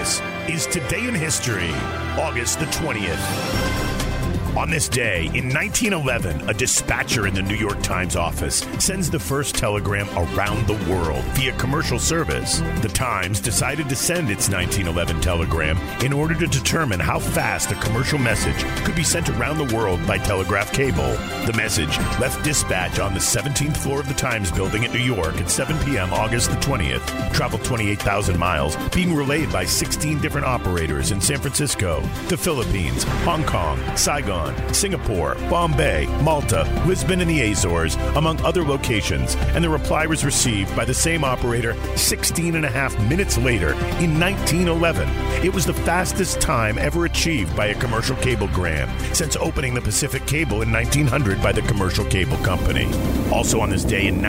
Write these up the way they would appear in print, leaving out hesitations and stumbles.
This is Today in History, August the 20th. On this day, in 1911, a dispatcher in the New York Times office sends the first telegram around the world via commercial service. The Times decided to send its 1911 telegram in order to determine how fast a commercial message could be sent around the world by telegraph cable. The message left dispatch on the 17th floor of the Times building at New York at 7 p.m. August the 20th, traveled 28,000 miles, being relayed by 16 different operators in San Francisco, the Philippines, Hong Kong, Saigon, Singapore, Bombay, Malta, Lisbon, and the Azores, among other locations, and the reply was received by the same operator 16 and a half minutes later in 1911. It was the fastest time ever achieved by a commercial cablegram since opening the Pacific Cable in 1900 by the Commercial Cable Company. Also on this day in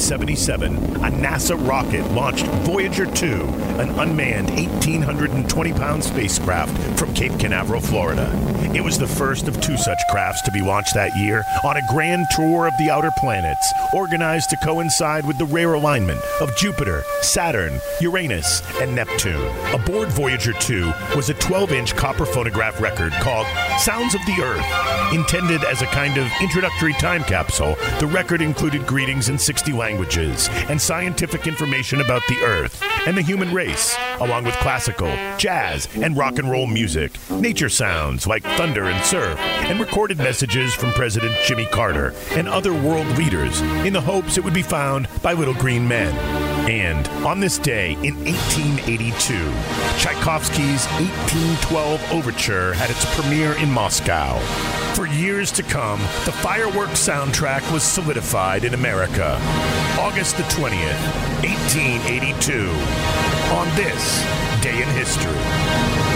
1977, a NASA rocket launched Voyager 2, an unmanned 1,820-pound spacecraft from Cape Canaveral, Florida. It was the first of two such crafts to be launched that year on a grand tour of the outer planets, organized to coincide with the rare alignment of Jupiter, Saturn, Uranus, and Neptune. Aboard Voyager 2 was a 12-inch copper phonograph record called Sounds of the Earth. Intended as a kind of introductory time capsule, the record included greetings in 60 languages and scientific information about the Earth and the human race, along with classical, jazz, and rock and roll music, nature sounds like thunder and surf, and recorded messages from President Jimmy Carter and other world leaders in the hopes it would be found by little green men. And on this day in 1882, Tchaikovsky's 1812 Overture had its premiere in Moscow. For years to come, the fireworks soundtrack was solidified in America. August the 20th, 1882. On this day in history.